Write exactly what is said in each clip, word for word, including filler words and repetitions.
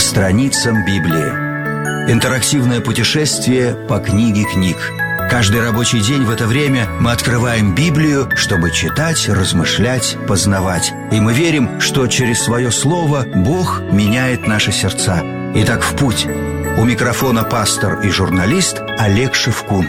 страницам Библии. Интерактивное путешествие по книге книг. Каждый рабочий день в это время мы открываем Библию, чтобы читать, размышлять, познавать. И мы верим, что через свое слово Бог меняет наши сердца. Итак, в путь. У микрофона пастор и журналист Олег Шевкун.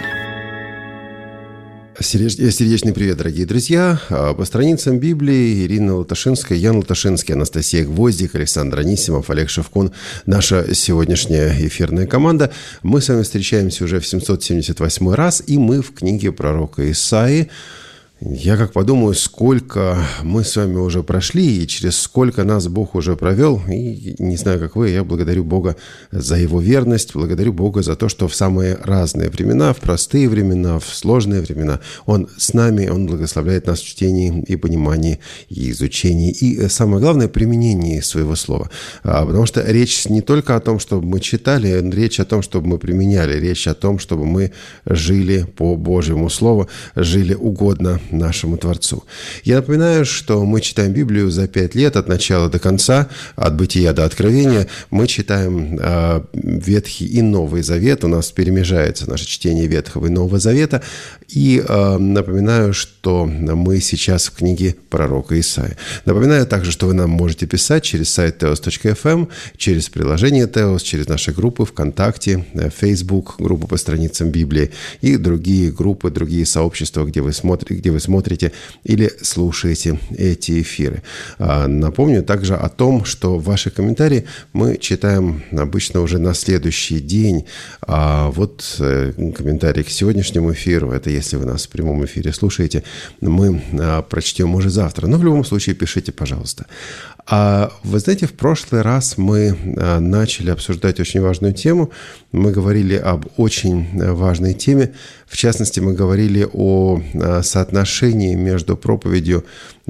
Сердечный привет, дорогие друзья. По страницам Библии Ирина Латашинская, Ян Латашинский, Анастасия Гвоздик, Александр Анисимов, Олег Шевкун. Наша сегодняшняя эфирная команда. Мы с вами встречаемся уже в семьсот семьдесят восьмой раз, и мы в книге пророка Исаии. Я как подумаю, сколько мы с вами уже прошли, и через сколько нас Бог уже провел. И не знаю, как вы, я благодарю Бога за Его верность, благодарю Бога за то, что в самые разные времена, в простые времена, в сложные времена, Он с нами, Он благословляет нас в чтении и понимании, и изучении, и, самое главное, применении Своего Слова. Потому что речь не только о том, чтобы мы читали, речь о том, чтобы мы применяли, речь о том, чтобы мы жили по Божьему Слову, жили угодно нашему Творцу. Я напоминаю, что мы читаем Библию за пять лет от начала до конца, от Бытия до Откровения. Мы читаем э, Ветхий и Новый Завет. У нас перемежается наше чтение Ветхого и Нового Завета. И э, напоминаю, что мы сейчас в книге пророка Исаии. Напоминаю также, что вы нам можете писать через сайт теос точка эф эм, через приложение Теос, через наши группы ВКонтакте, Facebook, группу по страницам Библии и другие группы, другие сообщества, где вы смотрите, где вы смотрите или слушаете эти эфиры. Напомню также о том, что ваши комментарии мы читаем обычно уже на следующий день. А вот комментарий к сегодняшнему эфиру, это если вы нас в прямом эфире слушаете, мы прочтем уже завтра. Но в любом случае пишите, пожалуйста. А вы знаете, в прошлый раз мы начали обсуждать очень важную тему. Мы говорили об очень важной теме. В частности, мы говорили о соотношении между проповедью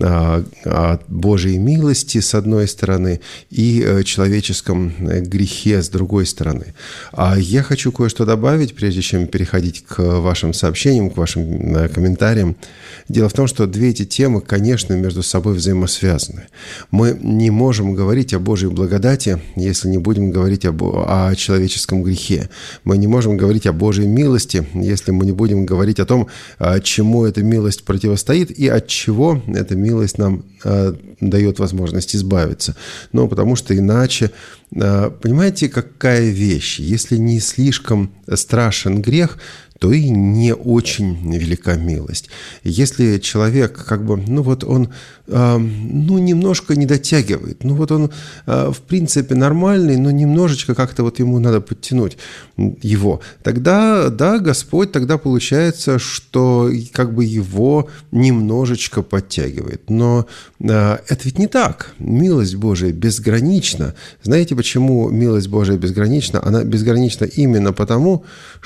о Божьей милости с одной стороны и человеческом грехе с другой стороны. А я хочу кое-что добавить, прежде чем переходить к вашим сообщениям, к вашим комментариям. Дело в том, что две эти темы, конечно, между собой взаимосвязаны. Мы не можем говорить о Божьей благодати, если не будем говорить об, о человеческом грехе. Мы не можем говорить о Божьей милости, если мы не будем говорить о том, чему эта милость противостоит и от чего эта милость нам э, дает возможность избавиться. Ну, потому что иначе, э, понимаете, какая вещь? Если не слишком страшен грех, то и не очень велика милость. Если человек, как бы, ну вот он, э, ну, немножко не дотягивает, ну вот он, э, в принципе, нормальный, но немножечко как-то вот ему надо подтянуть его, тогда, да, Господь, тогда получается, что как бы его немножечко подтягивает. Но э, это ведь не так. Милость Божия безгранична. Знаете, почему милость Божия безгранична? Она безгранична именно потому,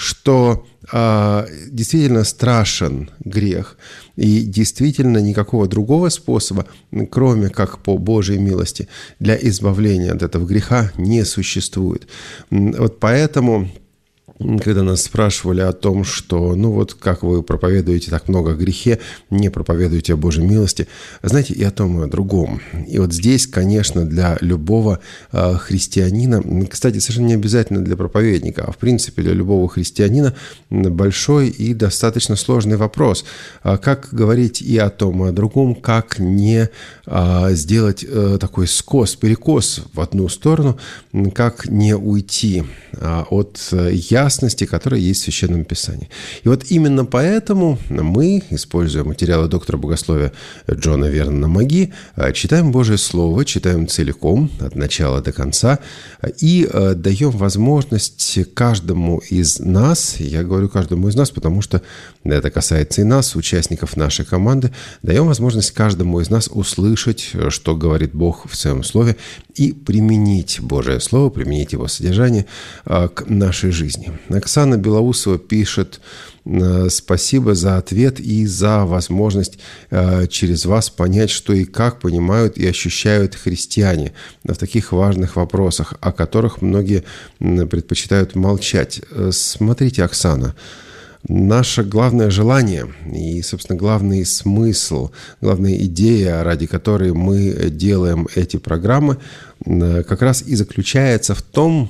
что действительно страшен грех, и действительно никакого другого способа, кроме как по Божьей милости, для избавления от этого греха не существует. Вот поэтому, когда нас спрашивали о том, что, ну вот, как вы проповедуете так много о грехе, не проповедуете о Божьей милости, знаете, и о том, и о другом. И вот здесь, конечно, для любого э, христианина, кстати, совершенно не обязательно для проповедника, а в принципе для любого христианина большой и достаточно сложный вопрос. А как говорить и о том, и о другом, как не э, сделать э, такой скос, перекос в одну сторону, как не уйти э, от я которая есть в Священном Писании. И вот именно поэтому мы, используя материалы доктора богословия Джона Вернона Маги, читаем Божие Слово, читаем целиком, от начала до конца, и даем возможность каждому из нас, я говорю каждому из нас, потому что это касается и нас, участников нашей команды, даем возможность каждому из нас услышать, что говорит Бог в Своем Слове, и применить Божие Слово, применить его содержание к нашей жизни. Оксана Белоусова пишет: спасибо за ответ и за возможность через вас понять, что и как понимают и ощущают христиане в таких важных вопросах, о которых многие предпочитают молчать. Смотрите, Оксана, наше главное желание и, собственно, главный смысл, главная идея, ради которой мы делаем эти программы, как раз и заключается в том,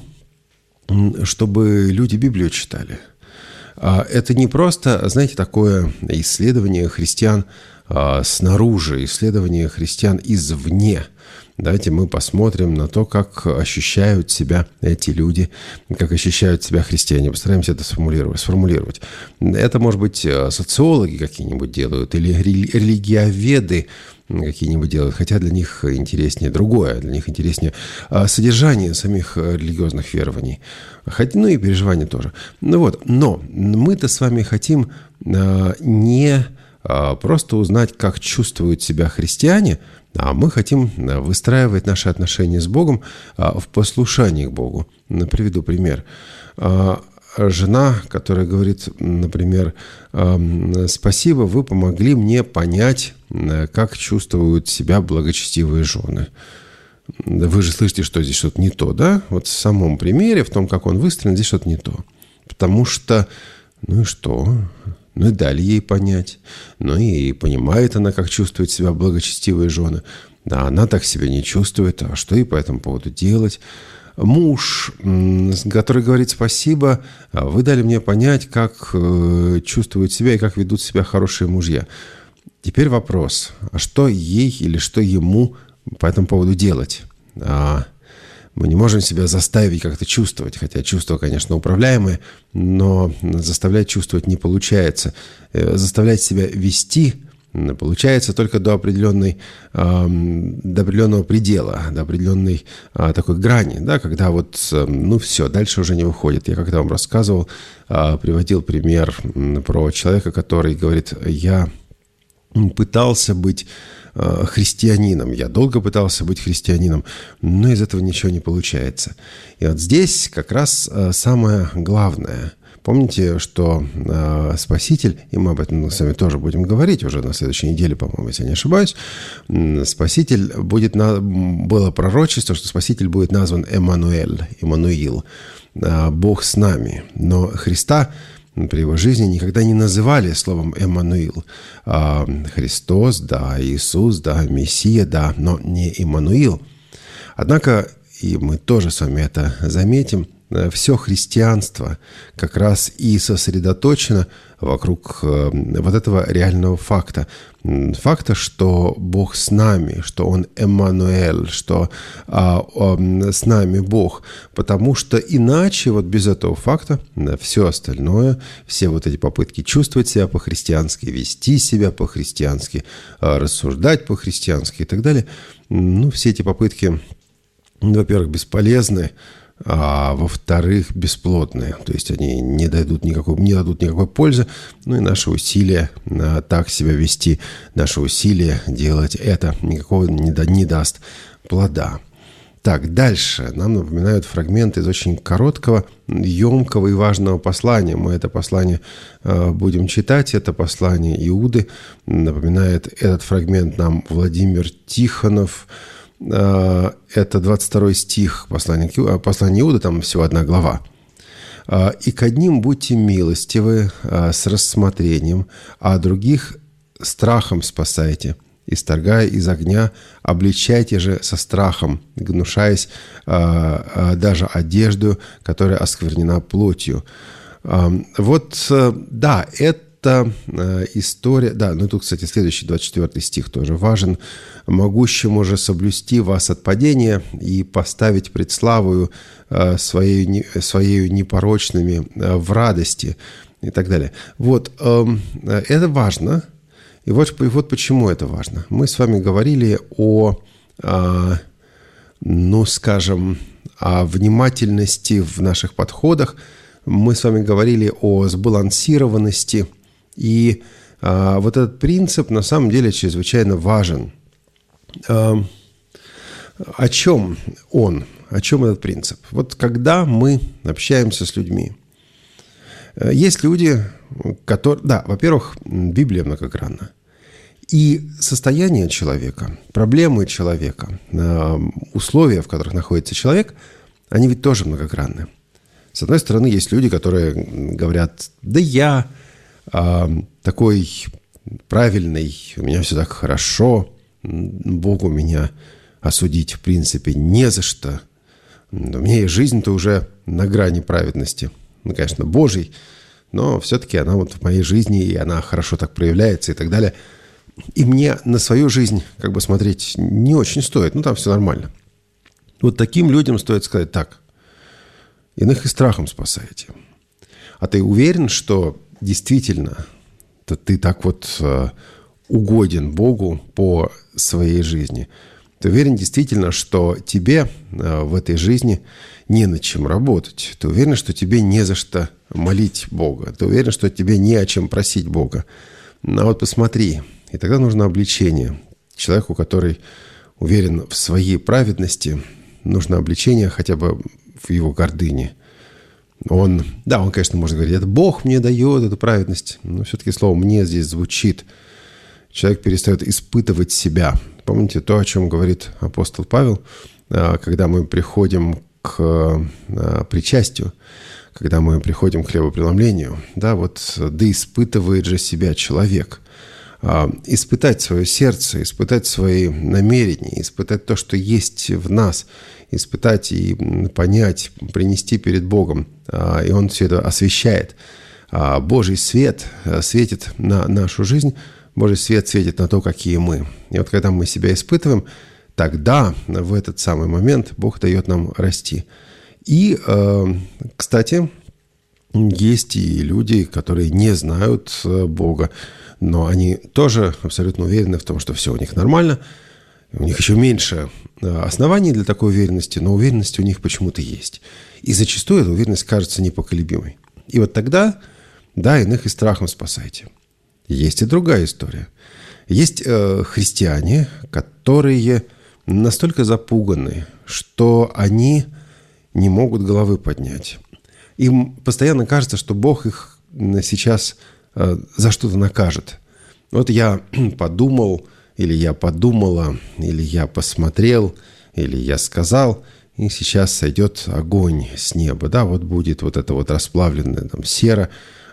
чтобы люди Библию читали. Это не просто, знаете, такое исследование христиан снаружи, исследование христиан извне. Давайте мы посмотрим на то, как ощущают себя эти люди, как ощущают себя христиане. Постараемся это сформулировать. сформулировать. Это, может быть, социологи какие-нибудь делают или религиоведы какие-нибудь делают, хотя для них интереснее другое, для них интереснее содержание самих религиозных верований, хотя, ну и переживания тоже. Ну вот, но мы-то с вами хотим не просто узнать, как чувствуют себя христиане, а мы хотим выстраивать наши отношения с Богом в послушании к Богу. Приведу пример. Жена, которая говорит, например, «Спасибо, вы помогли мне понять, как чувствуют себя благочестивые жены». Вы же слышите, что здесь что-то не то, да? Вот в самом примере, в том, как он выстроен, здесь что-то не то. Потому что, ну и что? Ну и дали ей понять. Ну и понимает она, как чувствует себя благочестивые жены. Да, она так себя не чувствует. А что ей по этому поводу делать? Муж, который говорит «спасибо, вы дали мне понять, как чувствуют себя и как ведут себя хорошие мужья». Теперь вопрос, а что ей или что ему по этому поводу делать? А мы не можем себя заставить как-то чувствовать, хотя чувства, конечно, управляемые, но заставлять чувствовать не получается. Заставлять себя вести получается только до определенной, до определенного предела, до определенной такой грани, да, когда вот, ну все, дальше уже не выходит. Я как-то вам рассказывал, приводил пример про человека, который говорит, я пытался быть христианином, я долго пытался быть христианином, но из этого ничего не получается. И вот здесь как раз самое главное. Помните, что э, Спаситель, и мы об этом с вами тоже будем говорить уже на следующей неделе, по-моему, если я не ошибаюсь, Спаситель будет, на... было пророчество, что Спаситель будет назван Эммануэль, Иммануил, э, Бог с нами. Но Христа при его жизни никогда не называли словом Эммануил. Э, Христос, да, Иисус, да, Мессия, да, но не Иммануил. Однако, и мы тоже с вами это заметим, все христианство как раз и сосредоточено вокруг вот этого реального факта. Факта, что Бог с нами, что Он Эммануэль, что а, а, с нами Бог. Потому что иначе вот без этого факта все остальное, все вот эти попытки чувствовать себя по-христиански, вести себя по-христиански, рассуждать по-христиански и так далее, ну, все эти попытки, во-первых, бесполезны, а во-вторых, бесплодные. То есть они не дадут никакой, не дадут никакой пользы. Ну и наши усилия а, так себя вести, наши усилия делать это никакого не, да, не даст плода. Так, дальше нам напоминают фрагменты из очень короткого, емкого и важного послания. Мы это послание а, будем читать. Это послание Иуды. Напоминает этот фрагмент нам Владимир Тихонов. Это двадцать второй стих послания, послания Иуды, там всего одна глава. «И к одним будьте милостивы с рассмотрением, а других страхом спасайте, исторгая из огня, обличайте же со страхом, гнушаясь даже одежду, которая осквернена плотью». Вот, да, это Это история, да, ну тут, кстати, следующий двадцать четвёртый стих тоже важен. «Могущему же соблюсти вас от падения и поставить пред славою своей, своею непорочными в радости» и так далее. Вот, это важно. И вот, и вот почему это важно. Мы с вами говорили о, ну, скажем, о внимательности в наших подходах. Мы с вами говорили о сбалансированности. И а, вот этот принцип на самом деле чрезвычайно важен. А, о чем он? О чем этот принцип? Вот когда мы общаемся с людьми, есть люди, которые... Да, во-первых, Библия многогранна. И состояние человека, проблемы человека, условия, в которых находится человек, они ведь тоже многогранны. С одной стороны, есть люди, которые говорят, да я... такой правильный, у меня все так хорошо, Богу меня осудить в принципе не за что. У меня и жизнь-то уже на грани праведности. Ну, конечно, Божий, но все-таки она вот в моей жизни, и она хорошо так проявляется и так далее. И мне на свою жизнь как бы смотреть не очень стоит. Ну, там все нормально. Вот таким людям стоит сказать так. Иных и страхом спасаете. А ты уверен, что действительно то ты так вот угоден Богу по своей жизни? Ты уверен действительно, что тебе в этой жизни не над чем работать? Ты уверен, что тебе не за что молить Бога? Ты уверен, что тебе не о чем просить Бога? Ну, а вот посмотри. И тогда нужно обличение. Человеку, который уверен в своей праведности, нужно обличение хотя бы в его гордыне. Он, да, он, конечно, может говорить, это Бог мне дает эту праведность, но все-таки слово «мне» здесь звучит. Человек перестает испытывать себя. Помните то, о чем говорит апостол Павел, когда мы приходим к причастию, когда мы приходим к хлебопреломлению, да, вот «да испытывает же себя человек». Испытать свое сердце, испытать свои намерения, испытать то, что есть в нас, испытать и понять, принести перед Богом. И Он все это освещает. Божий свет светит на нашу жизнь, Божий свет светит на то, какие мы. И вот когда мы себя испытываем, тогда в этот самый момент Бог дает нам расти. И, кстати, есть и люди, которые не знают Бога, но они тоже абсолютно уверены в том, что все у них нормально. У них еще меньше оснований для такой уверенности, но уверенность у них почему-то есть. И зачастую эта уверенность кажется непоколебимой. И вот тогда, да, иных и страхом спасайте. Есть и другая история. Есть э, христиане, которые настолько запуганы, что они не могут головы поднять. Им постоянно кажется, что Бог их сейчас за что-то накажет. Вот я подумал, или я подумала, или я посмотрел, или я сказал, и сейчас сойдет огонь с неба. Да, вот будет вот это вот расплавленная там сера,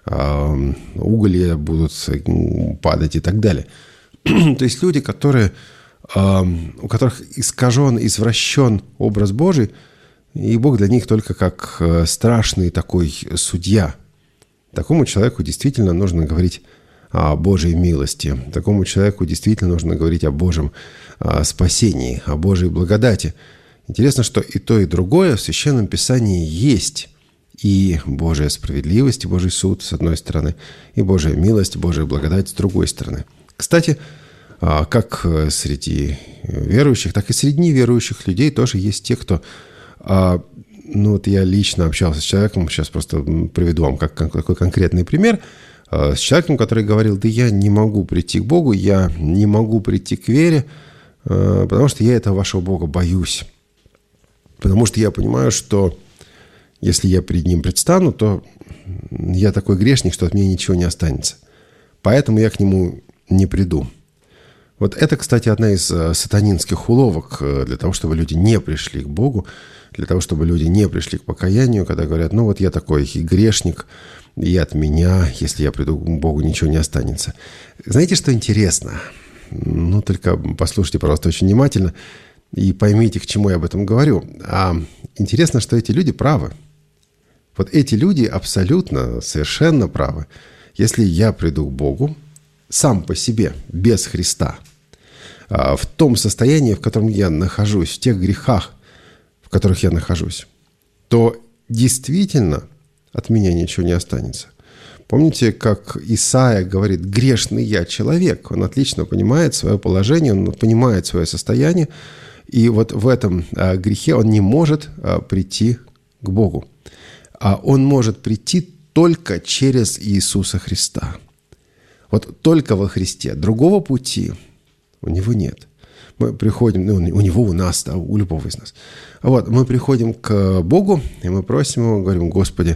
э, уголья будут падать и так далее. То есть люди, которые, э, у которых искажен, извращен образ Божий, и Бог для них только как страшный такой судья. Такому человеку действительно нужно говорить о Божьей милости. Такому человеку действительно нужно говорить о Божьем спасении, о Божьей благодати. Интересно, что и то, и другое в Священном Писании есть. И Божья справедливость, и Божий суд с одной стороны, и Божья милость, Божья благодать с другой стороны. Кстати, как среди верующих, так и среди неверующих людей тоже есть те, кто... Ну вот я лично общался с человеком, сейчас просто приведу вам как, какой конкретный пример, с человеком, который говорил, да я не могу прийти к Богу, я не могу прийти к вере, потому что я этого вашего Бога боюсь. Потому что я понимаю, что если я перед Ним предстану, то я такой грешник, что от меня ничего не останется. Поэтому я к Нему не приду. Вот это, кстати, одна из сатанинских уловок для того, чтобы люди не пришли к Богу, для того, чтобы люди не пришли к покаянию, когда говорят, ну вот я такой и грешник, и от меня, если я приду к Богу, ничего не останется. Знаете, что интересно? Ну, только послушайте, пожалуйста, очень внимательно и поймите, к чему я об этом говорю. А интересно, что эти люди правы. Вот эти люди абсолютно, совершенно правы. Если я приду к Богу сам по себе, без Христа, в том состоянии, в котором я нахожусь, в тех грехах, в которых я нахожусь, то действительно от меня ничего не останется. Помните, как Исаия говорит, грешный я человек. Он отлично понимает свое положение, он понимает свое состояние. И вот в этом грехе он не может прийти к Богу. А он может прийти только через Иисуса Христа. Вот только во Христе. Другого пути у него нет. Мы приходим, ну, у него, у нас, да, у любого из нас. Вот, мы приходим к Богу, и мы просим Его, говорим, Господи,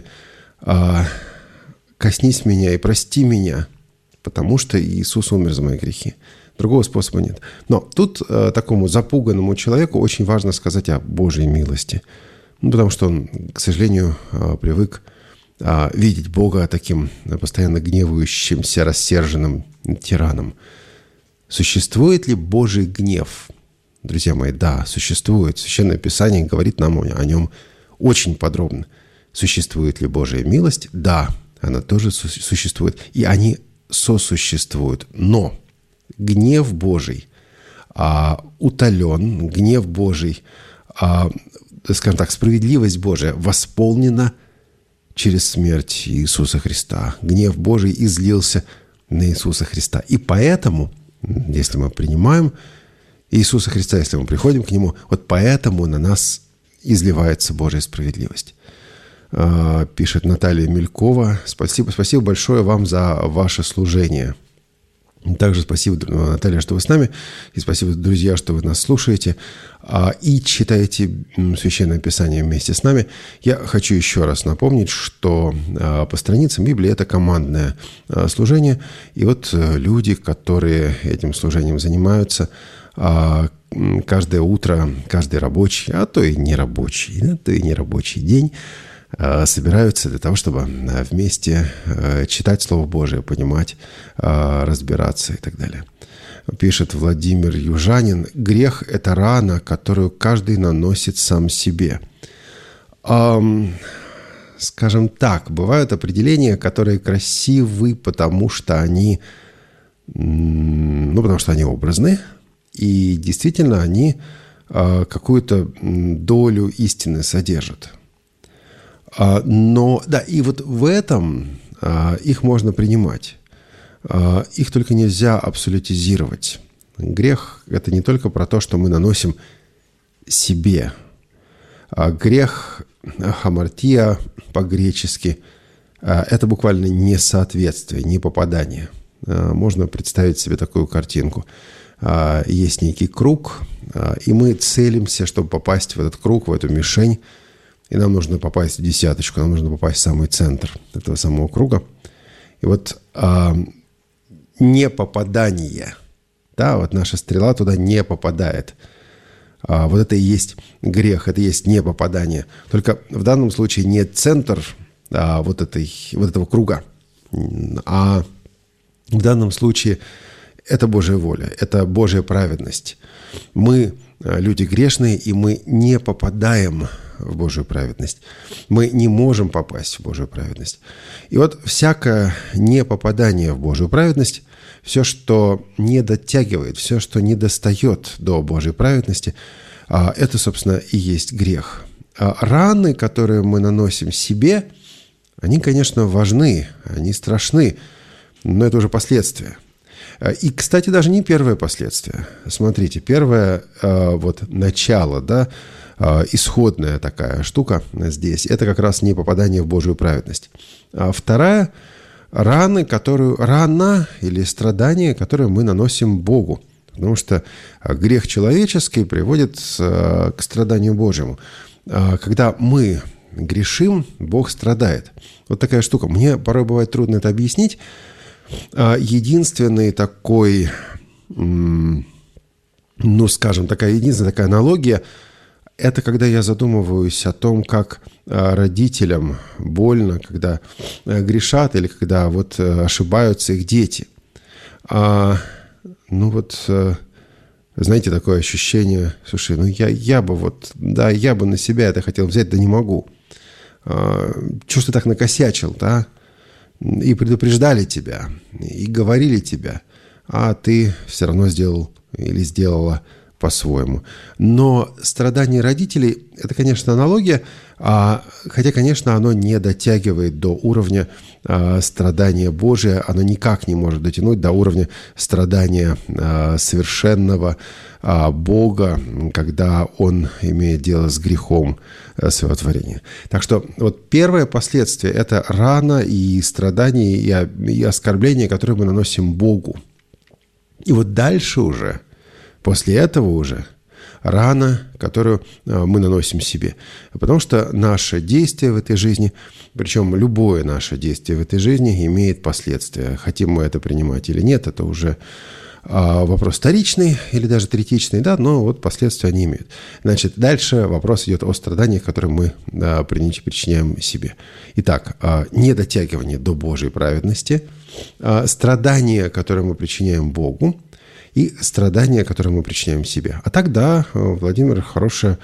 коснись меня и прости меня, потому что Иисус умер за мои грехи. Другого способа нет. Но тут такому запуганному человеку очень важно сказать о Божьей милости. Ну, потому что он, к сожалению, привык видеть Бога таким постоянно гневающимся, рассерженным тираном. Существует ли Божий гнев? Друзья мои, да, существует. Священное Писание говорит нам о нем очень подробно. Существует ли Божья милость? Да, она тоже существует. И они сосуществуют. Но гнев Божий а, утолен, гнев Божий, а, скажем так, справедливость Божия восполнена через смерть Иисуса Христа. Гнев Божий излился на Иисуса Христа. И поэтому, если мы принимаем Иисуса Христа, если мы приходим к Нему, вот поэтому на нас изливается Божья справедливость. Пишет Наталья Мелькова. Спасибо, спасибо большое вам за ваше служение. Также спасибо, Наталья, что вы с нами. И спасибо, друзья, что вы нас слушаете и читаете Священное Писание вместе с нами. Я хочу еще раз напомнить, что по страницам Библии это командное служение. И вот люди, которые этим служением занимаются, каждое утро, каждый рабочий, а то и нерабочий, а то и нерабочий день собираются для того, чтобы вместе читать Слово Божие, понимать, разбираться и так далее. Пишет Владимир Южанин: «Грех – это рана, которую каждый наносит сам себе». Эм, скажем так, бывают определения, которые красивы, потому что они, ну, потому что они образны, и действительно они э, какую-то долю истины содержат. Но, да, и вот в этом а, их можно принимать. А, их только нельзя абсолютизировать. Грех – это не только про то, что мы наносим себе. А грех, хамартия по-гречески, а, это буквально несоответствие, непопадание. А, можно представить себе такую картинку. А, есть некий круг, а, и мы целимся, чтобы попасть в этот круг, в эту мишень. И нам нужно попасть в десяточку, нам нужно попасть в самый центр этого самого круга. И вот а, непопадание, да, вот наша стрела туда не попадает. А, вот это и есть грех, это и есть непопадание. Только в данном случае не центр а, вот, этой, вот этого круга, а в данном случае это Божья воля, это Божья праведность. Мы люди грешные, и мы не попадаем в Божию праведность. Мы не можем попасть в Божию праведность. И вот всякое непопадание в Божию праведность, все, что не дотягивает, все, что не достает до Божьей праведности, это, собственно, и есть грех. Раны, которые мы наносим себе, они, конечно, важны, они страшны, но это уже последствия. И, кстати, даже не первое последствие. Смотрите, первое вот начало, да, исходная такая штука здесь, это как раз не попадание в Божию праведность. А вторая – раны, которую, рана или страдание, которое мы наносим Богу. Потому что грех человеческий приводит к страданию Божьему. Когда мы грешим, Бог страдает. Вот такая штука. Мне порой бывает трудно это объяснить. Единственный такой, ну, скажем, такая единственная такая аналогия – это когда я задумываюсь о том, как родителям больно, когда грешат или когда вот ошибаются их дети. А, ну вот, знаете, такое ощущение, слушай, ну я, я бы вот, да, я бы на себя это хотел взять, да не могу. А, чего ж ты так накосячил, да? И предупреждали тебя, и говорили тебя, а ты все равно сделал или сделала по-своему. Но страдание родителей – это, конечно, аналогия, а, хотя, конечно, оно не дотягивает до уровня а, страдания Божия, оно никак не может дотянуть до уровня страдания а, совершенного а, Бога, когда Он имеет дело с грехом а, своего творения. Так что вот первое последствие – это рана и страдания, и, и оскорбления, которые мы наносим Богу. И вот дальше уже, после этого уже рана, которую мы наносим себе. Потому что наше действие в этой жизни, причем любое наше действие в этой жизни имеет последствия. Хотим мы это принимать или нет, это уже вопрос вторичный или даже третичный, да, но вот последствия они имеют. Значит, дальше вопрос идет о страданиях, которые мы да, причиняем себе. Итак, недотягивание до Божьей праведности, страдания, которые мы причиняем Богу, и страдания, которые мы причиняем себе. А тогда, Владимир, хорошая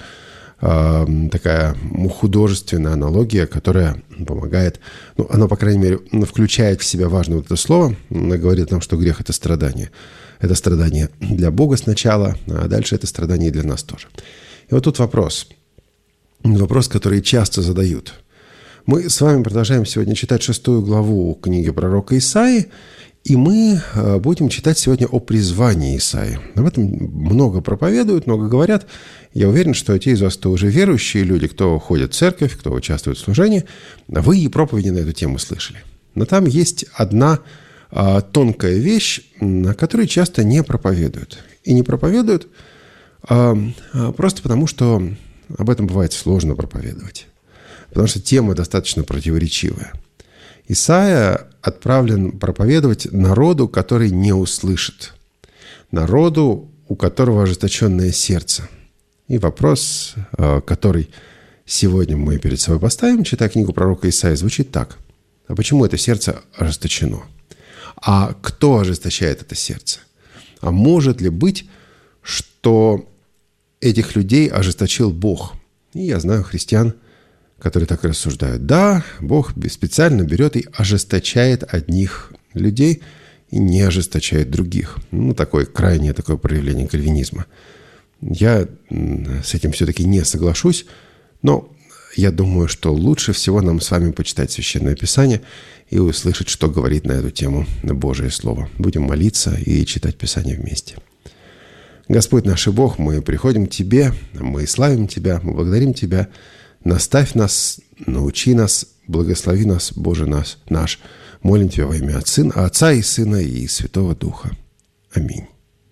такая художественная аналогия, которая помогает, ну, она, по крайней мере, включает в себя важное вот это слово, она говорит нам, что грех – это страдание. Это страдание для Бога сначала, а дальше это страдание для нас тоже. И вот тут вопрос, вопрос, который часто задают. Мы с вами продолжаем сегодня читать шестую главу книги пророка Исаии, и мы будем читать сегодня о призвании Исаии. Об этом много проповедуют, много говорят. Я уверен, что те из вас, кто уже верующие люди, кто ходит в церковь, кто участвует в служении, вы и проповеди на эту тему слышали. Но там есть одна а, тонкая вещь, на которой часто не проповедуют. И не проповедуют а, а, просто потому, что об этом бывает сложно проповедовать. Потому что тема достаточно противоречивая. Исаия отправлен проповедовать народу, который не услышит. Народу, у которого ожесточенное сердце. И вопрос, который сегодня мы перед собой поставим, читая книгу пророка Исаии, звучит так. А почему это сердце ожесточено? А кто ожесточает это сердце? А может ли быть, что этих людей ожесточил Бог? И я знаю христиан, которые так и рассуждают. Да, Бог специально берет и ожесточает одних людей и не ожесточает других. Ну, такое крайнее такое проявление кальвинизма. Я с этим все-таки не соглашусь, но я думаю, что лучше всего нам с вами почитать Священное Писание и услышать, что говорит на эту тему Божие Слово. Будем молиться и читать Писание вместе. Господь наш и Бог, мы приходим к Тебе, мы славим Тебя, мы благодарим Тебя. Наставь нас, научи нас, благослови нас, Боже нас, наш. Молим Тебя во имя Отца, Отца и Сына и Святого Духа. Аминь.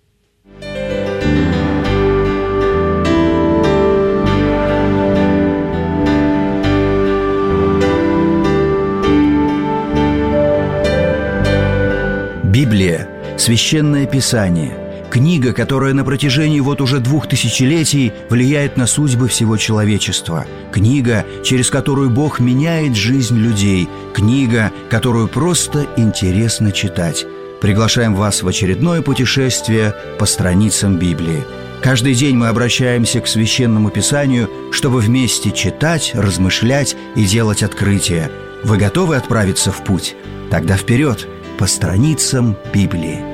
Библия – Священное Писание. Книга, которая на протяжении вот уже двух тысячелетий влияет на судьбы всего человечества. Книга, через которую Бог меняет жизнь людей. Книга, которую просто интересно читать. Приглашаем вас в очередное путешествие по страницам Библии. Каждый день мы обращаемся к Священному Писанию, чтобы вместе читать, размышлять и делать открытия. Вы готовы отправиться в путь? Тогда вперед, по страницам Библии.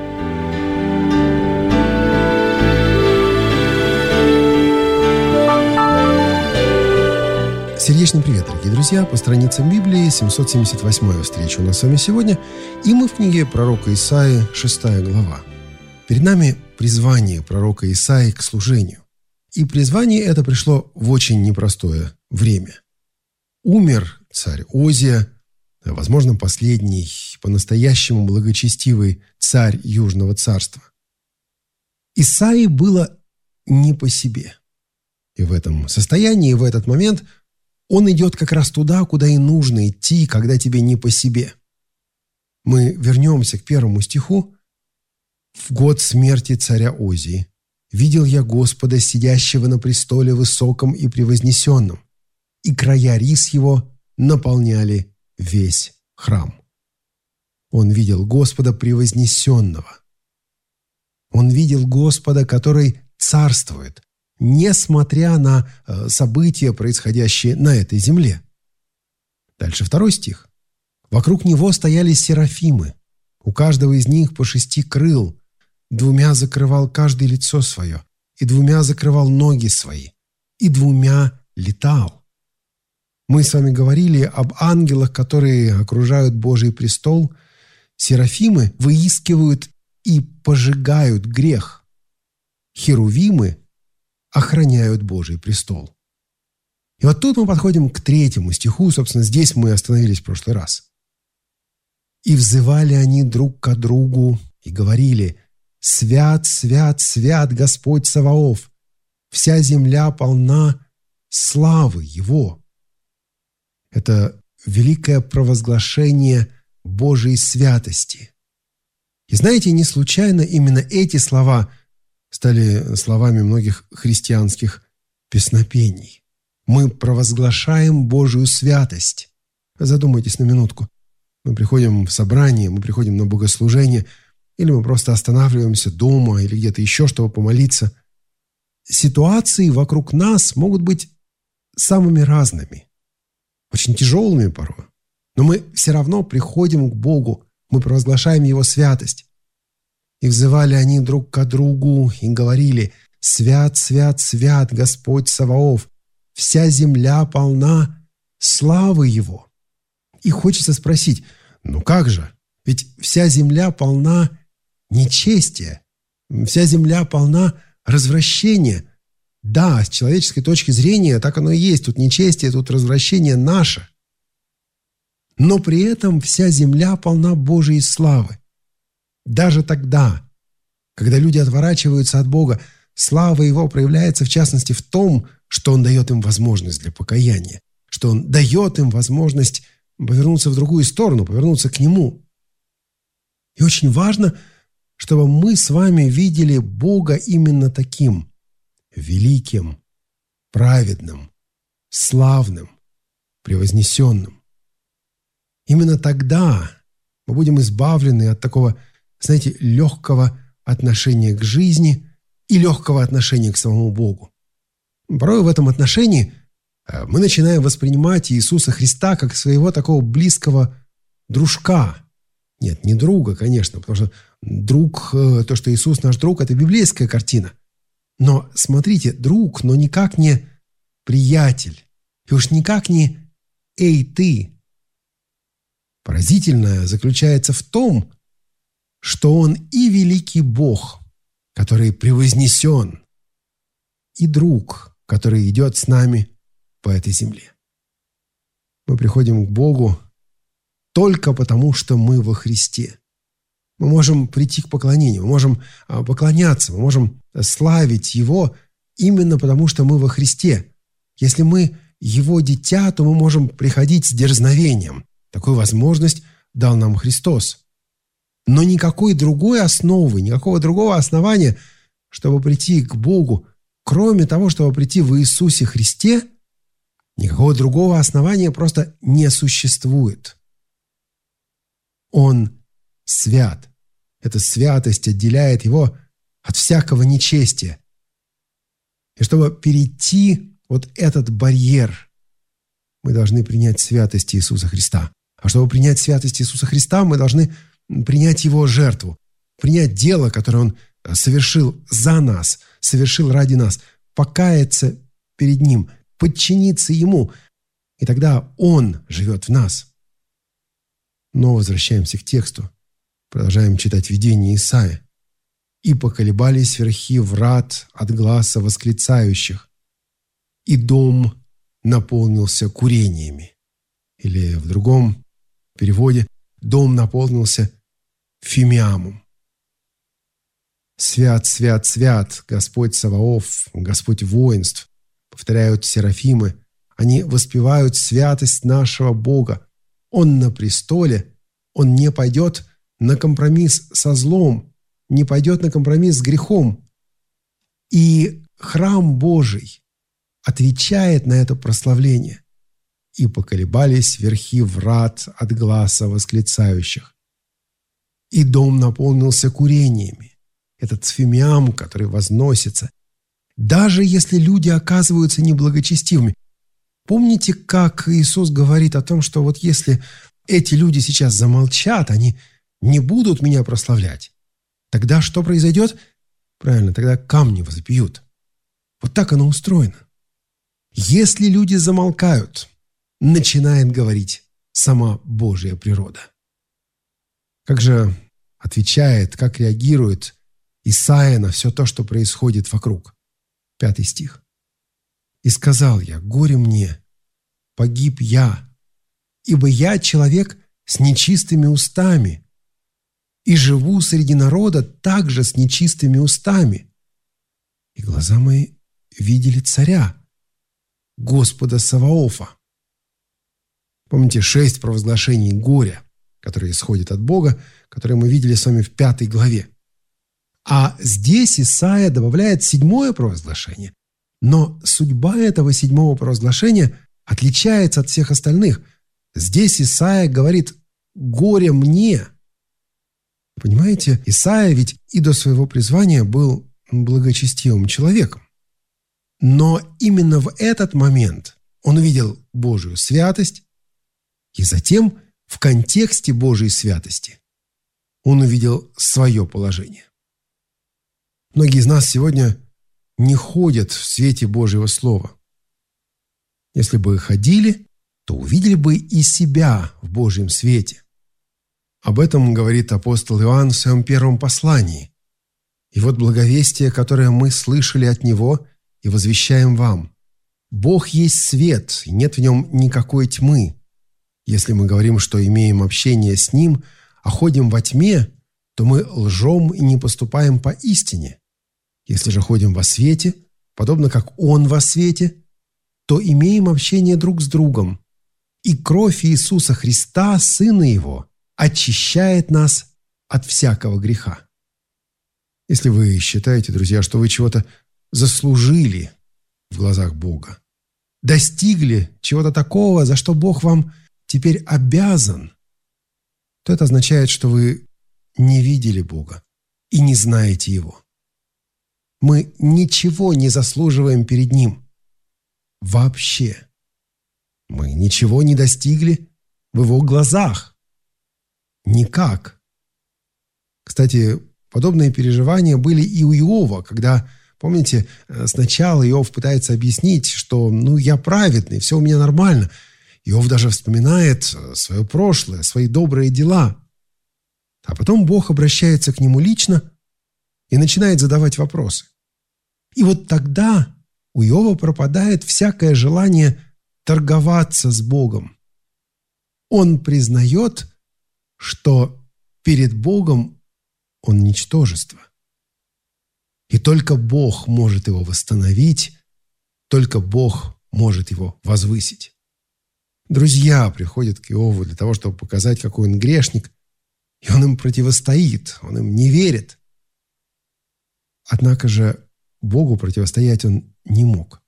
Сердечный привет, дорогие друзья! По страницам Библии семьсот семьдесят восьмая встреча у нас с вами сегодня, и мы в книге пророка Исаии, шестая глава. Перед нами призвание пророка Исаии к служению. И призвание это пришло в очень непростое время. Умер царь Озия, возможно, последний по-настоящему благочестивый царь Южного царства. Исаии было не по себе. И в этом состоянии, в этот момент он идет как раз туда, куда и нужно идти, когда тебе не по себе. Мы вернемся к первому стиху. «В год смерти царя Озии видел я Господа, сидящего на престоле высоком и превознесенном, и края рис его наполняли весь храм». Он видел Господа превознесенного. Он видел Господа, который царствует, несмотря на события, происходящие на этой земле. Дальше второй стих. «Вокруг него стояли серафимы, у каждого из них по шести крыл, двумя закрывал каждое лицо свое, и двумя закрывал ноги свои, и двумя летал». Мы с вами говорили об ангелах, которые окружают Божий престол. Серафимы выискивают и пожигают грех. Херувимы охраняют Божий престол. И вот тут мы подходим к третьему стиху. Собственно, здесь мы остановились в прошлый раз. «И взывали они друг к другу и говорили: Свят, свят, свят Господь Саваоф, вся земля полна славы Его». Это великое провозглашение Божьей святости. И знаете, не случайно именно эти слова стали словами многих христианских песнопений. Мы провозглашаем Божию святость. Задумайтесь на минутку. Мы приходим в собрание, мы приходим на богослужение, или мы просто останавливаемся дома или где-то еще, чтобы помолиться. Ситуации вокруг нас могут быть самыми разными, очень тяжелыми порой. Но мы все равно приходим к Богу, мы провозглашаем Его святость. И взывали они друг к другу и говорили: «Свят, свят, свят Господь Саваоф, вся земля полна славы Его». И хочется спросить: ну как же? Ведь вся земля полна нечестия, вся земля полна развращения. Да, с человеческой точки зрения так оно и есть. Тут нечестие, тут развращение наше. Но при этом вся земля полна Божьей славы. Даже тогда, когда люди отворачиваются от Бога, слава Его проявляется в частности в том, что Он дает им возможность для покаяния, что Он дает им возможность повернуться в другую сторону, повернуться к Нему. И очень важно, чтобы мы с вами видели Бога именно таким: великим, праведным, славным, превознесенным. Именно тогда мы будем избавлены от такого, знаете, легкого отношения к жизни и легкого отношения к самому Богу. Порой в этом отношении мы начинаем воспринимать Иисуса Христа как своего такого близкого дружка. Нет, не друга, конечно, потому что друг, то, что Иисус наш друг, это библейская картина. Но смотрите, друг, но никак не приятель. И уж никак не «эй, ты». Поразительное заключается в том, что Он и великий Бог, который превознесен, и друг, который идет с нами по этой земле. Мы приходим к Богу только потому, что мы во Христе. Мы можем прийти к поклонению, мы можем поклоняться, мы можем славить Его именно потому, что мы во Христе. Если мы Его дитя, то мы можем приходить с дерзновением. Такую возможность дал нам Христос. Но никакой другой основы, никакого другого основания, чтобы прийти к Богу, кроме того, чтобы прийти в Иисусе Христе, никакого другого основания просто не существует. Он свят. Эта святость отделяет Его от всякого нечестия. И чтобы перейти вот этот барьер, мы должны принять святость Иисуса Христа. А чтобы принять святость Иисуса Христа, мы должны принять Его жертву, принять дело, которое Он совершил за нас, совершил ради нас, покаяться перед Ним, подчиниться Ему, и тогда Он живет в нас. Но возвращаемся к тексту. Продолжаем читать видение Исаии. «И поколебались верхи врат от гласа восклицающих, и дом наполнился курениями». Или в другом переводе «дом наполнился фимиамом». «Свят, свят, свят, Господь Саваоф, Господь воинств», повторяют серафимы. Они воспевают святость нашего Бога. Он на престоле, Он не пойдет на компромисс со злом, не пойдет на компромисс с грехом. И храм Божий отвечает на это прославление. «И поколебались верхи врат от гласа восклицающих, и дом наполнился курениями». Этот фимиам, который возносится, даже если люди оказываются неблагочестивыми. Помните, как Иисус говорит о том, что вот если эти люди сейчас замолчат, они не будут меня прославлять, тогда что произойдет? Правильно, тогда камни возопьют. Вот так оно устроено. Если люди замолкают, начинает говорить сама Божья природа. Как же отвечает, как реагирует Исаия на все то, что происходит вокруг? Пятый стих. «И сказал я: горе мне, погиб я, ибо я человек с нечистыми устами, и живу среди народа также с нечистыми устами. И глаза мои видели царя, Господа Саваофа». Помните шесть провозглашений горя, которое исходит от Бога, которое мы видели с вами в пятой главе. А здесь Исаия добавляет седьмое провозглашение. Но судьба этого седьмого провозглашения отличается от всех остальных. Здесь Исаия говорит «горе мне». Понимаете, Исаия ведь и до своего призвания был благочестивым человеком. Но именно в этот момент он увидел Божию святость, и затем в контексте Божьей святости он увидел свое положение. Многие из нас сегодня не ходят в свете Божьего Слова. Если бы ходили, то увидели бы и себя в Божьем свете. Об этом говорит апостол Иоанн в своем первом послании. «И вот благовестие, которое мы слышали от Него и возвещаем вам. Бог есть свет, и нет в нем никакой тьмы. Если мы говорим, что имеем общение с Ним, а ходим во тьме, то мы лжем и не поступаем по истине. Если же ходим во свете, подобно как Он во свете, то имеем общение друг с другом. И кровь Иисуса Христа, Сына Его, очищает нас от всякого греха». Если вы считаете, друзья, что вы чего-то заслужили в глазах Бога, достигли чего-то такого, за что Бог вам теперь обязан, то это означает, что вы не видели Бога и не знаете Его. Мы ничего не заслуживаем перед Ним. Вообще. Мы ничего не достигли в Его глазах. Никак. Кстати, подобные переживания были и у Иова, когда, помните, сначала Иов пытается объяснить, что ну, я праведный, все у меня нормально. Иов даже вспоминает свое прошлое, свои добрые дела. А потом Бог обращается к нему лично и начинает задавать вопросы. И вот тогда у Иова пропадает всякое желание торговаться с Богом. Он признает, что перед Богом он ничтожество. И только Бог может его восстановить, только Бог может его возвысить. Друзья приходят к Иову для того, чтобы показать, какой он грешник, и он им противостоит, он им не верит. Однако же Богу противостоять он не мог.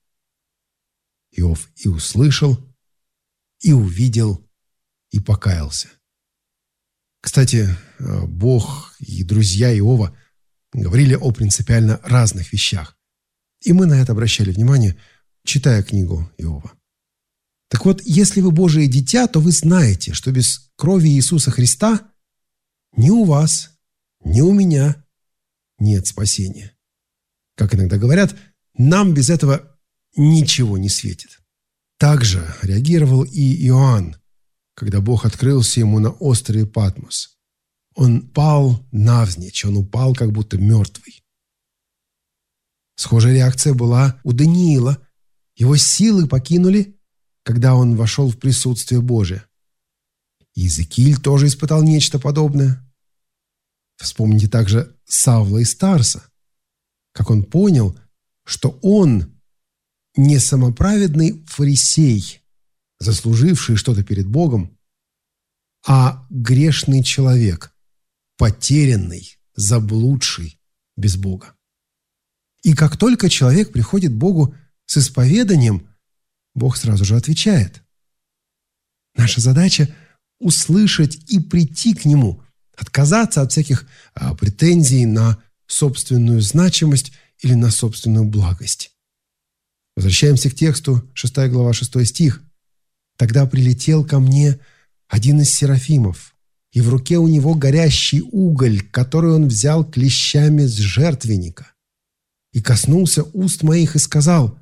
Иов и услышал, и увидел, и покаялся. Кстати, Бог и друзья Иова говорили о принципиально разных вещах. И мы на это обращали внимание, читая книгу Иова. Так вот, если вы Божие дитя, то вы знаете, что без крови Иисуса Христа ни у вас, ни у меня нет спасения. Как иногда говорят, нам без этого ничего не светит. Также реагировал и Иоанн, когда Бог открылся ему на острове Патмос. Он пал навзничь, он упал как будто мертвый. Схожая реакция была у Даниила. Его силы покинули, когда он вошел в присутствие Божие. Иезекииль тоже испытал нечто подобное. Вспомните также Савла из Тарса, как он понял, что он не самоправедный фарисей, заслуживший что-то перед Богом, а грешный человек, потерянный, заблудший без Бога. И как только человек приходит к Богу с исповеданием, Бог сразу же отвечает. Наша задача – услышать и прийти к Нему, отказаться от всяких а, претензий на собственную значимость или на собственную благость. Возвращаемся к тексту, шестая глава, шестой стих. «Тогда прилетел ко мне один из серафимов, и в руке у него горящий уголь, который он взял клещами с жертвенника, и коснулся уст моих и сказал: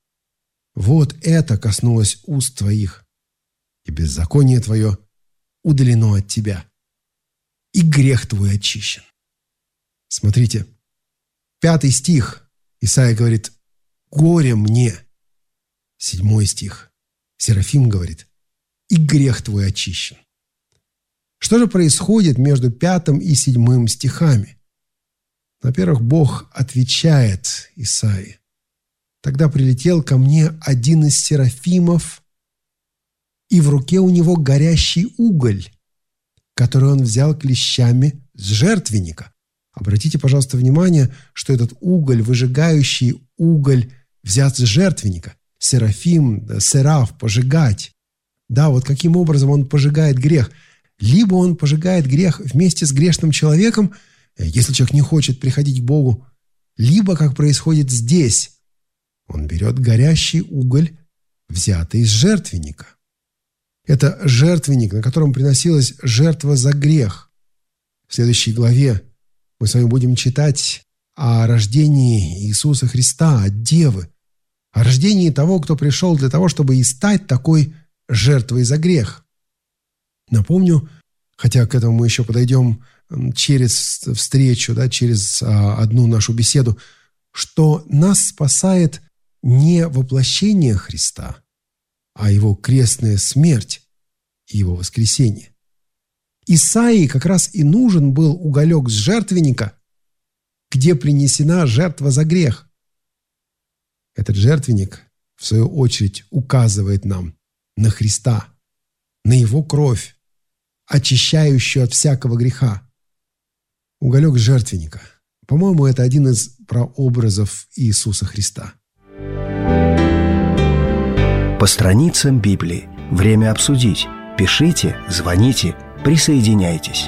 вот это коснулось уст твоих, и беззаконие твое удалено от тебя, и грех твой очищен». Смотрите, пятый стих, Исаия говорит: «Горе мне». Седьмой стих, Серафим говорит: «И грех твой очищен». Что же происходит между пятым и седьмым стихами? Во-первых, Бог отвечает Исаии: «Тогда прилетел ко мне один из серафимов, и в руке у него горящий уголь, который он взял клещами с жертвенника. Обратите, пожалуйста, внимание, что этот уголь, выжигающий уголь, взят с жертвенника. Серафим, сераф, пожигать. Да, вот каким образом он пожигает грех. Либо он пожигает грех вместе с грешным человеком, если человек не хочет приходить к Богу, либо, как происходит здесь, он берет горящий уголь, взятый из жертвенника. Это жертвенник, на котором приносилась жертва за грех. В следующей главе мы с вами будем читать о рождении Иисуса Христа, от Девы, о рождении того, кто пришел для того, чтобы и стать такой жертвой за грех. Напомню, хотя к этому мы еще подойдем через встречу, да, через а, одну нашу беседу, что нас спасает не воплощение Христа, а его крестная смерть и его воскресение. Исаии как раз и нужен был уголек с жертвенника, где принесена жертва за грех. Этот жертвенник, в свою очередь, указывает нам на Христа, на Его кровь, очищающую от всякого греха. Уголек жертвенника. По-моему, это один из прообразов Иисуса Христа. По страницам Библии. Время обсудить. Пишите, звоните, присоединяйтесь.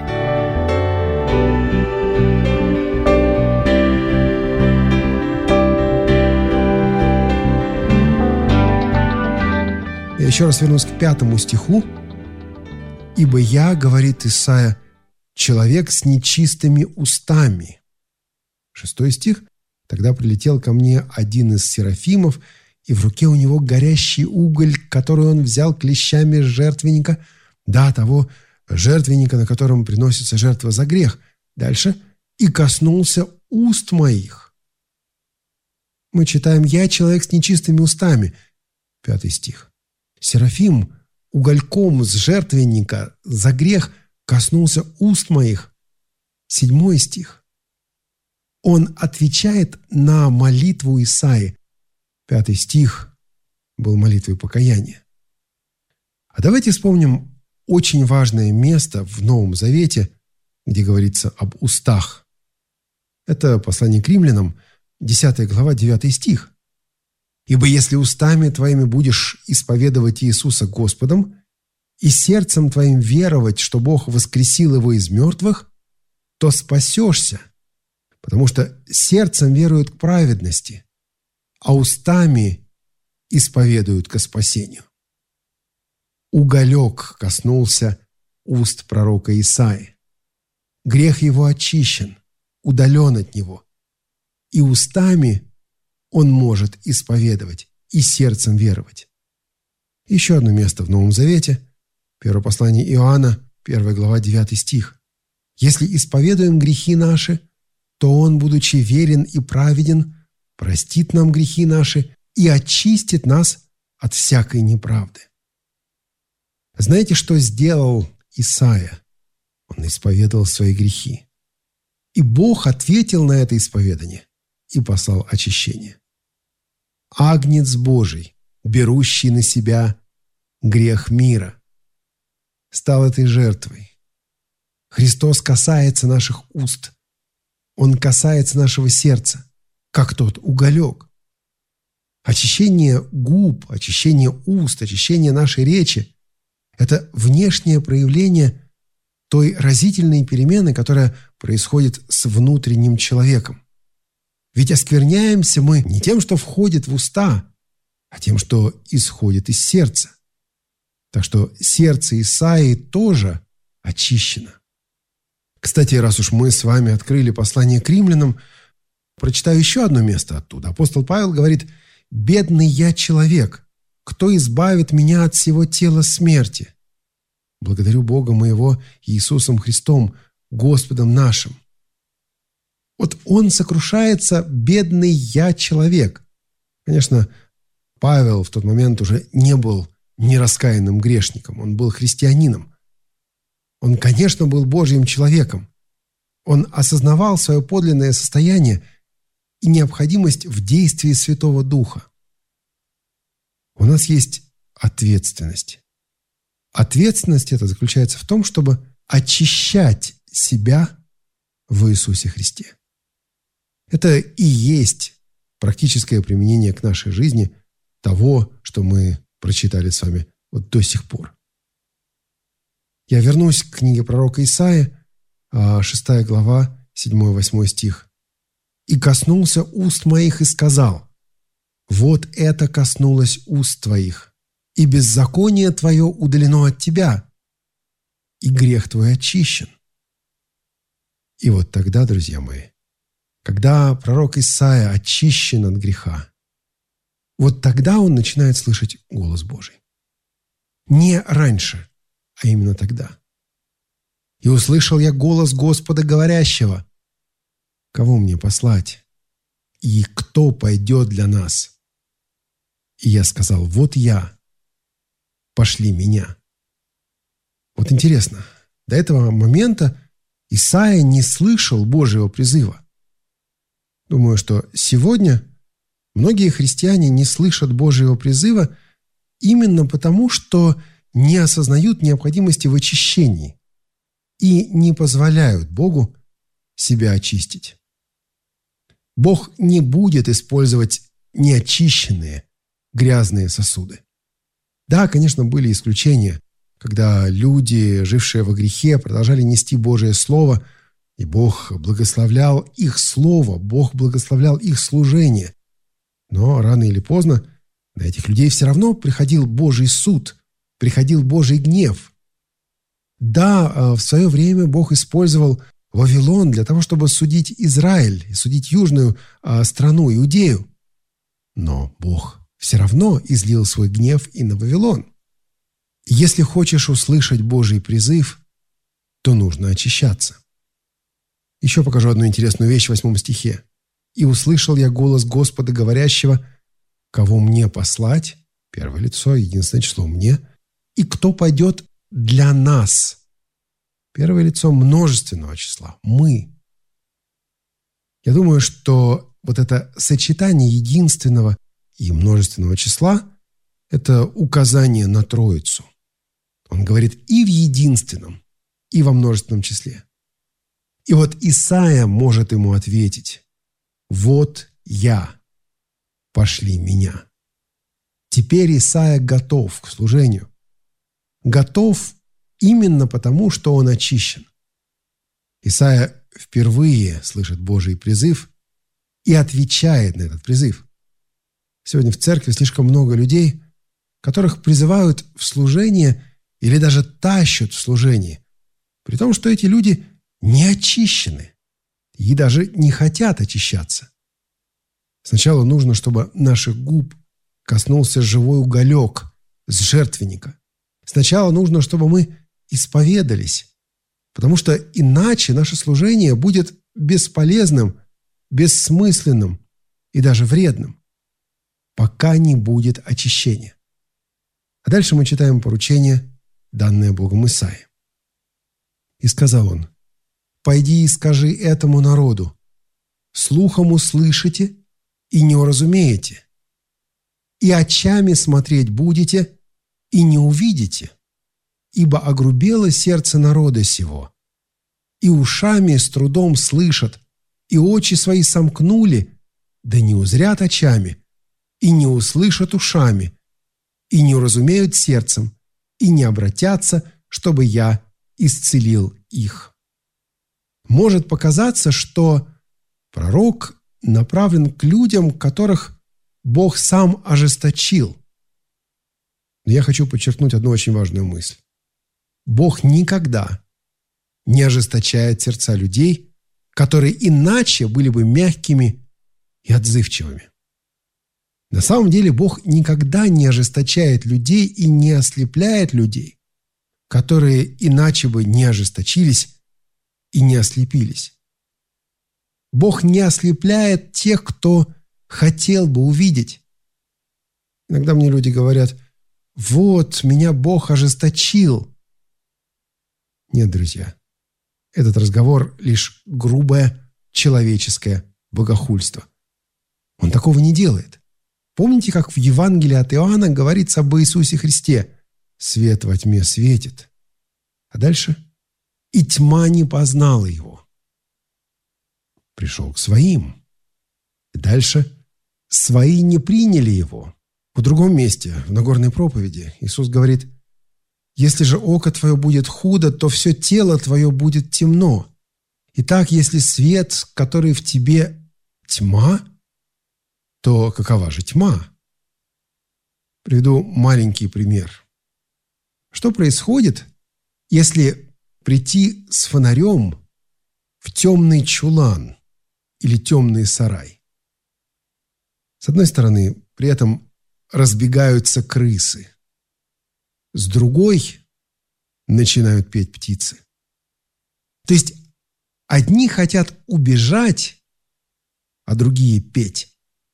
Я еще раз вернусь к пятому стиху. «Ибо я, — говорит Исайя, — человек с нечистыми устами». Шестой стих. «Тогда прилетел ко мне один из серафимов, и в руке у него горящий уголь, который он взял клещами с жертвенника, да, того жертвенника, на котором приносится жертва за грех». Дальше. «И коснулся уст моих». Мы читаем: «Я человек с нечистыми устами». Пятый стих. «Серафим угольком с жертвенника за грех коснулся уст моих». Седьмой стих. Он отвечает на молитву Исаии. Пятый стих был молитвой покаяния. А давайте вспомним очень важное место в Новом Завете, где говорится об устах. Это послание к римлянам, десятая глава, девятый стих. «Ибо если устами твоими будешь исповедовать Иисуса Господом и сердцем твоим веровать, что Бог воскресил Его из мертвых, то спасешься, потому что сердцем веруют к праведности, а устами исповедуют ко спасению». Уголек коснулся уст пророка Исаии. Грех его очищен, удален от него, и устами он может исповедовать и сердцем веровать. Еще одно место в Новом Завете. Первое послание Иоанна, первая глава, девятый стих. «Если исповедуем грехи наши, то Он, будучи верен и праведен, простит нам грехи наши и очистит нас от всякой неправды». Знаете, что сделал Исаия? Он исповедовал свои грехи. И Бог ответил на это исповедание и послал очищение. Агнец Божий, берущий на себя грех мира, стал этой жертвой. Христос касается наших уст. Он касается нашего сердца, как тот уголек. Очищение губ, очищение уст, очищение нашей речи – это внешнее проявление той разительной перемены, которая происходит с внутренним человеком. Ведь оскверняемся мы не тем, что входит в уста, а тем, что исходит из сердца. Так что сердце Исаии тоже очищено. Кстати, раз уж мы с вами открыли послание к римлянам, прочитаю еще одно место оттуда. Апостол Павел говорит: «Бедный я человек, кто избавит меня от всего тела смерти? Благодарю Бога моего Иисусом Христом, Господом нашим». Вот он сокрушается: «Бедный я человек». Конечно, Павел в тот момент уже не был нераскаянным грешником, он был христианином. Он, конечно, был Божьим человеком. Он осознавал свое подлинное состояние и необходимость в действии Святого Духа. У нас есть ответственность. Ответственность эта заключается в том, чтобы очищать себя в Иисусе Христе. Это и есть практическое применение к нашей жизни того, что мы прочитали с вами вот до сих пор. Я вернусь к книге пророка Исаии, шестая глава, седьмой-восьмой стих. «И коснулся уст моих и сказал: вот это коснулось уст твоих, и беззаконие твое удалено от тебя, и грех твой очищен». И вот тогда, друзья мои, когда пророк Исаия очищен от греха, вот тогда он начинает слышать голос Божий. Не раньше, а именно тогда. «И услышал я голос Господа, говорящего: кого мне послать? И кто пойдет для нас? И я сказал: вот я, пошли меня». Вот интересно, до этого момента Исаия не слышал Божьего призыва. Думаю, что сегодня многие христиане не слышат Божьего призыва именно потому, что не осознают необходимости в очищении и не позволяют Богу себя очистить. Бог не будет использовать неочищенные, грязные сосуды. Да, конечно, были исключения, когда люди, жившие во грехе, продолжали нести Божие Слово, и Бог благословлял их Слово, Бог благословлял их служение. Но рано или поздно на этих людей все равно приходил Божий суд, приходил Божий гнев. Да, в свое время Бог использовал Вавилон для того, чтобы судить Израиль и судить южную страну, Иудею. Но Бог все равно излил свой гнев и на Вавилон. Если хочешь услышать Божий призыв, то нужно очищаться. Еще покажу одну интересную вещь в восьмом стихе. «И услышал я голос Господа, говорящего: кого мне послать?» Первое лицо, единственное число «мне». «И кто пойдет для нас?» Первое лицо множественного числа «мы». Я думаю, что вот это сочетание единственного и множественного числа – это указание на Троицу. Он говорит и в единственном, и во множественном числе. И вот Исаия может ему ответить: «Вот я, пошли меня». Теперь Исаия готов к служению. Готов именно потому, что он очищен. Исаия впервые слышит Божий призыв и отвечает на этот призыв. Сегодня в церкви слишком много людей, которых призывают в служение или даже тащат в служение, при том, что эти люди не очищены и даже не хотят очищаться. Сначала нужно, чтобы наших губ коснулся живой уголек с жертвенника. Сначала нужно, чтобы мы исповедались, потому что иначе наше служение будет бесполезным, бессмысленным и даже вредным, пока не будет очищения. А дальше мы читаем поручение, данное Богом Исаии. «И сказал он: пойди и скажи этому народу: слухом услышите и не уразумеете, и очами смотреть будете и не увидите, ибо огрубело сердце народа сего, и ушами с трудом слышат, и очи свои сомкнули, да не узрят очами, и не услышат ушами, и не уразумеют сердцем, и не обратятся, чтобы я исцелил их». Может показаться, что пророк направлен к людям, которых Бог сам ожесточил. Но я хочу подчеркнуть одну очень важную мысль. Бог никогда не ожесточает сердца людей, которые иначе были бы мягкими и отзывчивыми. На самом деле Бог никогда не ожесточает людей и не ослепляет людей, которые иначе бы не ожесточились и не ослепились. Бог не ослепляет тех, кто хотел бы увидеть. Иногда мне люди говорят: вот, меня Бог ожесточил. Нет, друзья, этот разговор лишь грубое человеческое богохульство. Он такого не делает. Помните, как в Евангелии от Иоанна говорится об Иисусе Христе: «Свет во тьме светит». А дальше и тьма не познала его. Пришел к своим. И дальше свои не приняли его. В другом месте, в Нагорной проповеди, Иисус говорит: «Если же око твое будет худо, то все тело твое будет темно. Итак, если свет, который в тебе тьма, то какова же тьма?» Приведу маленький пример. Что происходит, если прийти с фонарем в темный чулан или темный сарай? С одной стороны, при этом разбегаются крысы. С другой начинают петь птицы. То есть одни хотят убежать, а другие петь.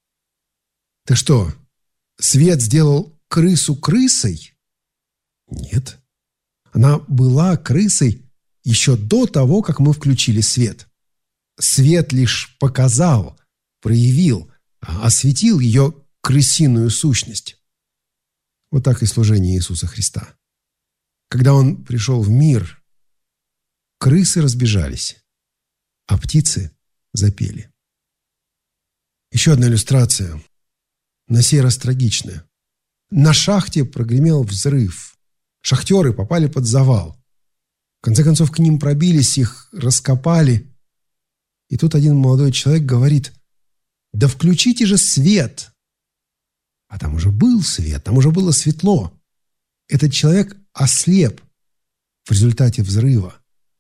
Так что, свет сделал крысу крысой? Нет. Она была крысой еще до того, как мы включили свет. Свет лишь показал, проявил, осветил ее крысиную сущность. Вот так и служение Иисуса Христа. Когда Он пришел в мир, крысы разбежались, а птицы запели. Еще одна иллюстрация, на сей раз трагичная. На шахте прогремел взрыв. Шахтеры попали под завал. В конце концов, к ним пробились, их раскопали. И тут один молодой человек говорит: «Да включите же свет!» А там уже был свет, там уже было светло. Этот человек ослеп в результате взрыва.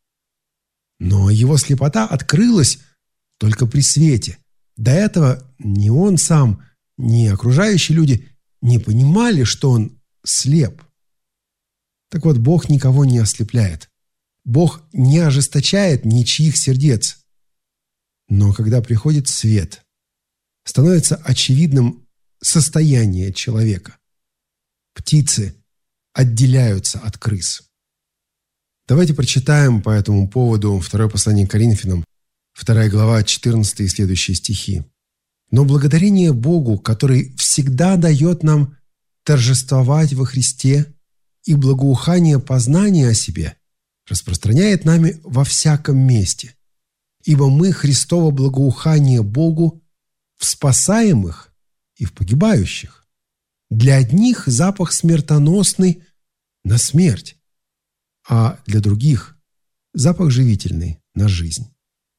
Но его слепота открылась только при свете. До этого ни он сам, ни окружающие люди не понимали, что он слеп. Так вот, Бог никого не ослепляет. Бог не ожесточает ничьих сердец. Но когда приходит свет, становится очевидным состояние человека. Птицы отделяются от крыс. Давайте прочитаем по этому поводу второе послание к Коринфянам, вторая глава, четырнадцатый и следующие стихи. «Но благодарение Богу, который всегда дает нам торжествовать во Христе, и благоухание познания о себе распространяет нами во всяком месте. Ибо мы Христово благоухание Богу в спасаемых и в погибающих. Для одних запах смертоносный на смерть, а для других запах живительный на жизнь».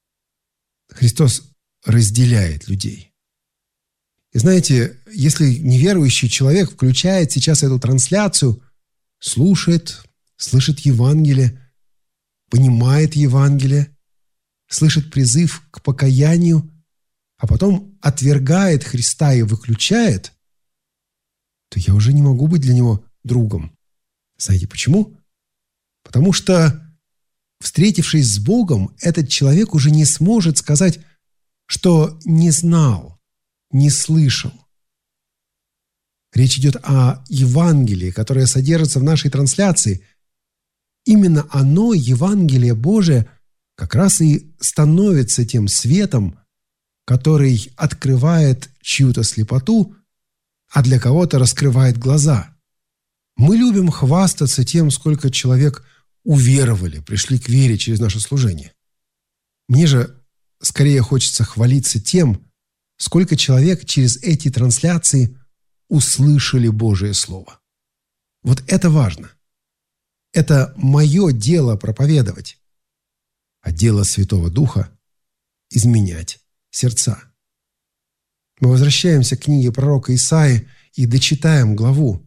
Христос разделяет людей. И знаете, если неверующий человек включает сейчас эту трансляцию, слушает, слышит Евангелие, понимает Евангелие, слышит призыв к покаянию, а потом отвергает Христа и выключает, то я уже не могу быть для него другом. Знаете почему? Потому что, встретившись с Богом, этот человек уже не сможет сказать, что не знал, не слышал. Речь идет о Евангелии, которое содержится в нашей трансляции. Именно оно, Евангелие Божие, как раз и становится тем светом, который открывает чью-то слепоту, а для кого-то раскрывает глаза. Мы любим хвастаться тем, сколько человек уверовали, пришли к вере через наше служение. Мне же скорее хочется хвалиться тем, сколько человек через эти трансляции услышали Божие Слово. Вот это важно. Это мое дело проповедовать, а дело Святого Духа – изменять сердца. Мы возвращаемся к книге пророка Исаии и дочитаем главу.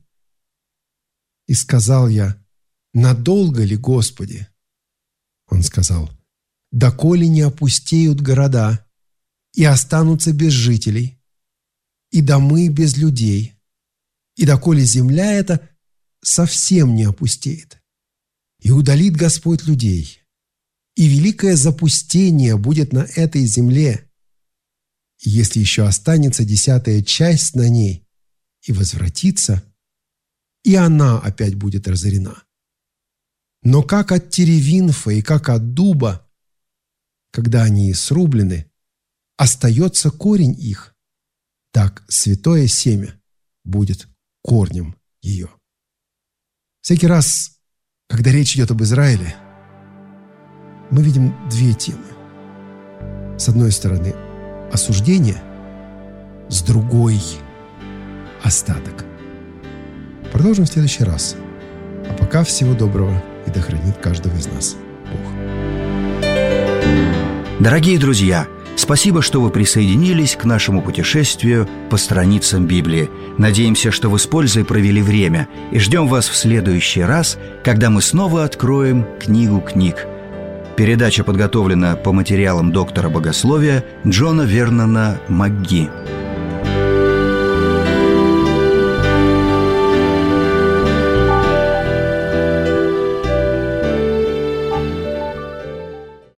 «И сказал я: надолго ли, Господи?» Он сказал: «Доколе не опустеют города, и останутся без жителей, и домы без людей, и доколе земля эта совсем не опустеет. И удалит Господь людей, и великое запустение будет на этой земле, и если еще останется десятая часть на ней и возвратится, и она опять будет разорена. Но как от теревинфа и как от дуба, когда они срублены, остается корень их, так святое семя будет корнем ее». Всякий раз, когда речь идет об Израиле, мы видим две темы. С одной стороны, осуждение, с другой – остаток. Продолжим в следующий раз. А пока всего доброго, и да хранит каждого из нас Бог. Дорогие друзья, спасибо, что вы присоединились к нашему путешествию по страницам Библии. Надеемся, что вы с пользой провели время, и ждем вас в следующий раз, когда мы снова откроем книгу книг. Передача подготовлена по материалам доктора богословия Джона Вернона МакГи.